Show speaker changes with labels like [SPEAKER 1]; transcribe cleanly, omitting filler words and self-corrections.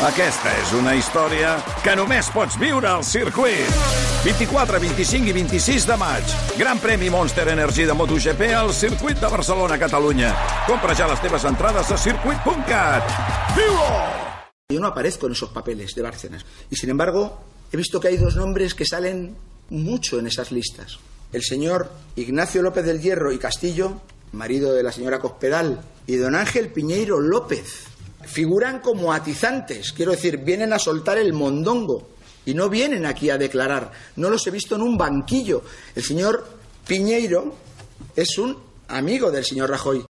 [SPEAKER 1] Aquesta és una història que només pots viure al circuit. 24, 25 i 26 de maig. Gran premi Monster Energy de MotoGP al circuit de Barcelona, Catalunya. Compra ja les teves entrades a circuit.cat. ¡Vivo!
[SPEAKER 2] Yo no aparezco en esos papeles de Bárcenas. Y sin embargo, he visto que hay dos nombres que salen mucho en esas listas. El señor Ignacio López del Hierro y Castillo, marido de la señora Cospedal, y don Ángel Piñeiro López. Figuran como atizantes, quiero decir, vienen a soltar el mondongo y no vienen aquí a declarar. No los he visto en un banquillo. El señor Piñeiro es un amigo del señor Rajoy.